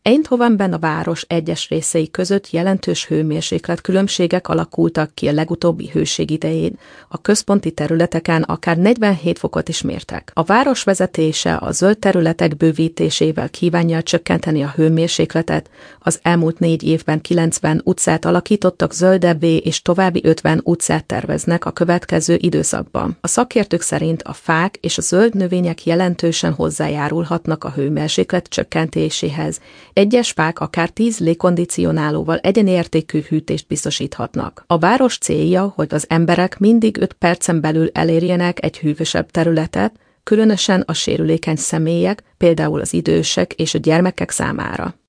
Eindhovenben a város egyes részei között jelentős hőmérséklet-különbségek alakultak ki a legutóbbi hőség idején, a központi területeken akár 47 fokot is mértek. A város vezetése a zöld területek bővítésével kívánja csökkenteni a hőmérsékletet, az elmúlt 4 évben 90 utcát alakítottak zöldebbé és további 50 utcát terveznek a következő időszakban. A szakértők szerint a fák és a zöld növények jelentősen hozzájárulhatnak a hőmérséklet csökkentéséhez. Egyes fák akár 10 légkondicionálóval egyenértékű hűtést biztosíthatnak. A város célja, hogy az emberek mindig 5 percen belül elérjenek egy hűvösebb területet, különösen a sérülékeny személyek, például az idősek és a gyermekek számára.